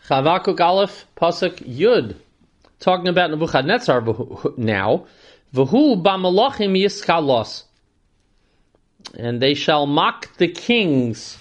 Chavakuk Aleph, Pasuk Yud. Talking about Nebuchadnezzar now. V'hu b'malachim yiskalos. And they shall mock the kings.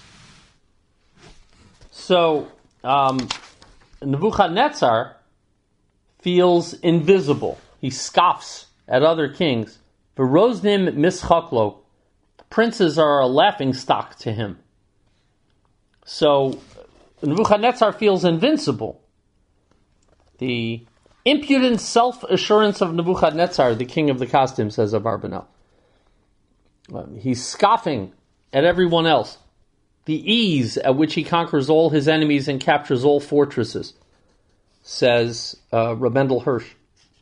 So, Nebuchadnezzar feels invisible. He scoffs at other kings. V'roznim mischaklo. Princes are a laughing stock to him. So, Nebuchadnezzar feels invincible. The impudent self-assurance of Nebuchadnezzar, the king of the costume, says Abarbanel. He's scoffing at everyone else. The ease at which he conquers all his enemies and captures all fortresses, says Rabendel Hirsch.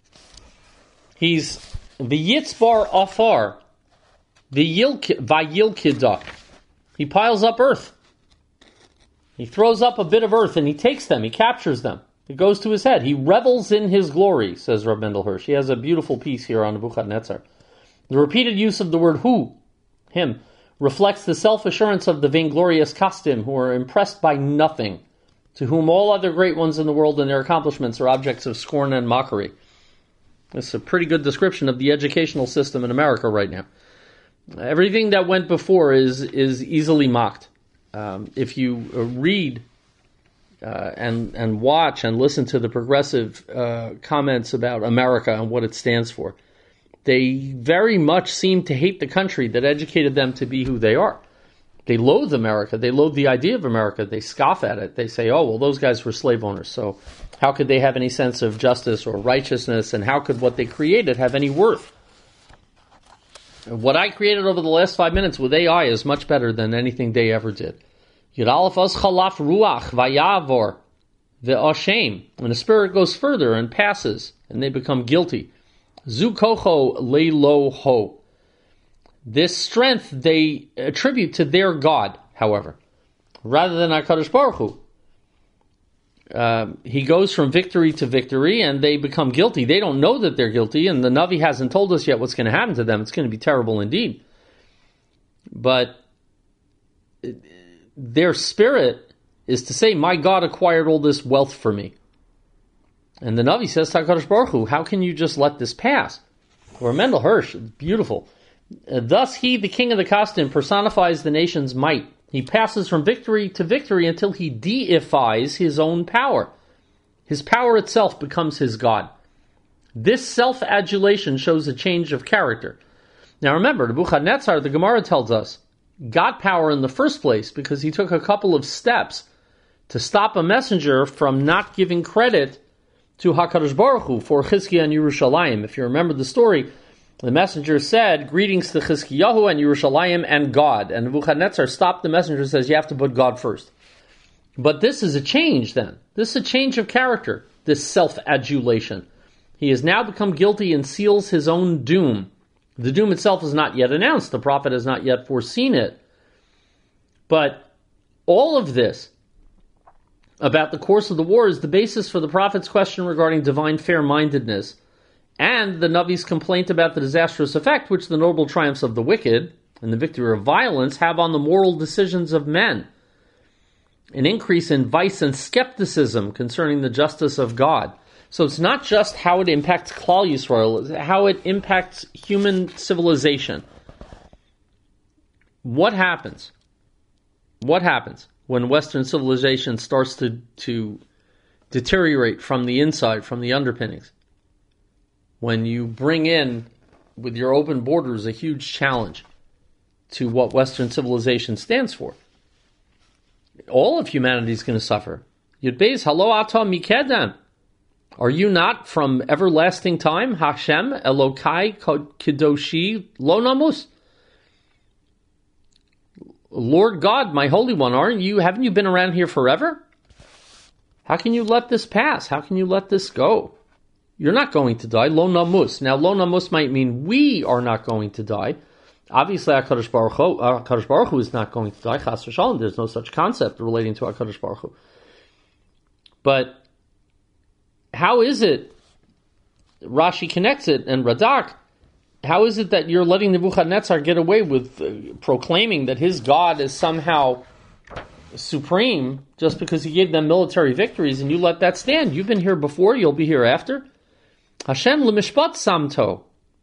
He's v'yitzbar afar, v'yilkidah. He piles up earth. He throws up a bit of earth and he takes them, he captures them. It goes to his head. He revels in his glory, says Rabendel Hirsch. He has a beautiful piece here on Nebuchadnezzar. The repeated use of the word hu, him, reflects the self-assurance of the vainglorious costume who are impressed by nothing, to whom all other great ones in the world and their accomplishments are objects of scorn and mockery. This is a pretty good description of the educational system in America right now. Everything that went before is easily mocked. If you read and watch and listen to the progressive comments about America and what it stands for, they very much seem to hate the country that educated them to be who they are. They loathe America. They loathe the idea of America. They scoff at it. They say, oh, well, those guys were slave owners, so how could they have any sense of justice or righteousness, and how could what they created have any worth? What I created over the last 5 minutes with AI is much better than anything they ever did. Yud Aleph az chalaf ruach vayavor ve'ashem. When the spirit goes further and passes, and they become guilty. Zu kocho leilo ho. This strength they attribute to their God, however, rather than HaKadosh Baruch Hu. He goes from victory to victory, and they become guilty. They don't know that they're guilty, and the Navi hasn't told us yet what's going to happen to them. It's going to be terrible indeed. But their spirit is to say, my God acquired all this wealth for me. And the Navi says to HaKadosh Baruch Hu, how can you just let this pass? Or Mendel Hirsch, beautiful. Thus he, the king of the costume, personifies the nation's might. He passes from victory to victory until he deifies his own power. His power itself becomes his God. This self-adulation shows a change of character. Now remember, Nebuchadnezzar, the Gemara tells us, got power in the first place because he took a couple of steps to stop a messenger from not giving credit to HaKadosh Baruch Hu for Chizkiah and Yerushalayim. If you remember the story, the messenger said, greetings to Chizkiyahu and Yerushalayim and God. And Nebuchadnezzar stopped the messenger and says, you have to put God first. But this is a change then. This is a change of character, this self-adulation. He has now become guilty and seals his own doom. The doom itself is not yet announced. The prophet has not yet foreseen it. But all of this about the course of the war is the basis for the prophet's question regarding divine fair-mindedness and the Navi's complaint about the disastrous effect which the noble triumphs of the wicked and the victory of violence have on the moral decisions of men. An increase in vice and skepticism concerning the justice of God. So it's not just how it impacts Klal Yisrael, it's how it impacts human civilization. What happens? What happens when Western civilization starts to deteriorate from the inside, from the underpinnings? When you bring in, with your open borders, a huge challenge to what Western civilization stands for. All of humanity is going to suffer. Yud Beis, halo ata mikedem. Are you not from everlasting time? Hashem, Elokai, Kedoshi, Lo Namus. Lord God, my Holy One, haven't you been around here forever? How can you let this pass? How can you let this go? You're not going to die. Lo Namus. Now, Lo Namus might mean we are not going to die. Obviously, HaKadosh Baruch Hu is not going to die. Chas v'shalom. There's no such concept relating to HaKadosh Baruch Hu. But how is it, Rashi connects it, and Radak, how is it that you're letting Nebuchadnezzar get away with proclaiming that his God is somehow supreme just because he gave them military victories, and you let that stand. You've been here before, you'll be here after. Hashem lemishpat samto.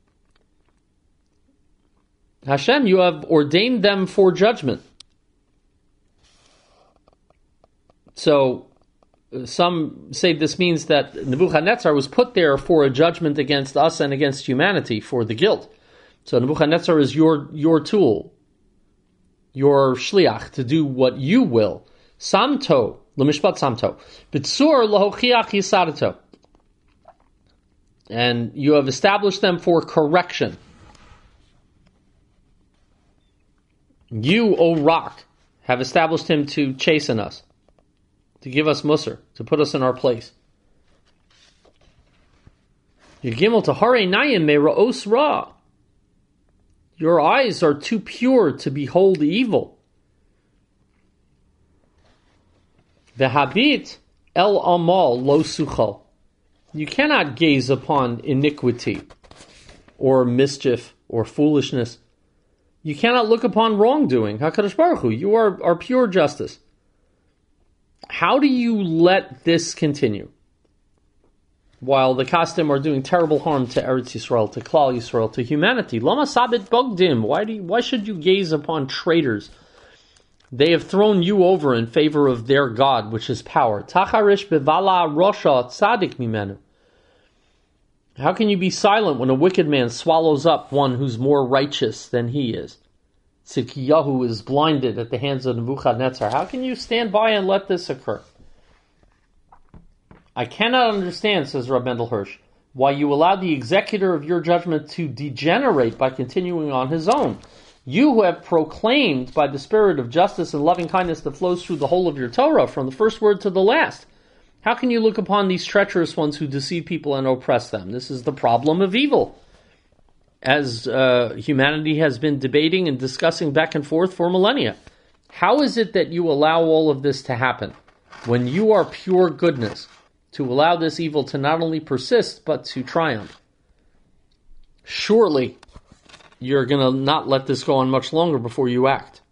Hashem, you have ordained them for judgment. So, some say this means that Nebuchadnezzar was put there for a judgment against us and against humanity for the guilt. So Nebuchadnezzar is your tool, your shliach, to do what you will. Samto, lemishpat samto. Bitsur lahochiach yisadato. And you have established them for correction. You, O rock, have established him to chasten us, to give us musar, to put us in our place. Yigimel tahare nayim me'ra'os ra. Your eyes are too pure to behold evil. V'habit el amal lo suchal. You cannot gaze upon iniquity or mischief or foolishness. You cannot look upon wrongdoing. HaKadosh Baruch Hu, you are pure justice. How do you let this continue? While the Kasdim are doing terrible harm to Eretz Yisrael, to Klal Yisrael, to humanity. Lama sabit bogdim. Why should you gaze upon traitors? They have thrown you over in favor of their God, which is power. Tacharish bevala rosha tzadik mimenu. How can you be silent when a wicked man swallows up one who's more righteous than he is? Tzidkiyahu is blinded at the hands of Nebuchadnezzar. How can you stand by and let this occur? I cannot understand, says Rab Mendel Hirsch, why you allow the executor of your judgment to degenerate by continuing on his own. You who have proclaimed by the spirit of justice and loving kindness that flows through the whole of your Torah, from the first word to the last. How can you look upon these treacherous ones who deceive people and oppress them? This is the problem of evil. As humanity has been debating and discussing back and forth for millennia. How is it that you allow all of this to happen when you are pure goodness, to allow this evil to not only persist, but to triumph? Surely, you're going to not let this go on much longer before you act.